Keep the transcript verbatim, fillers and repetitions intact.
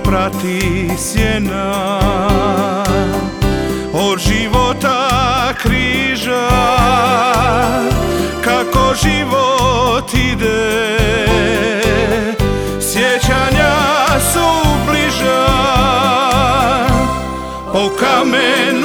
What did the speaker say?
prati sjena od života križa, kako život ide, sjećanja su bliža. O kamen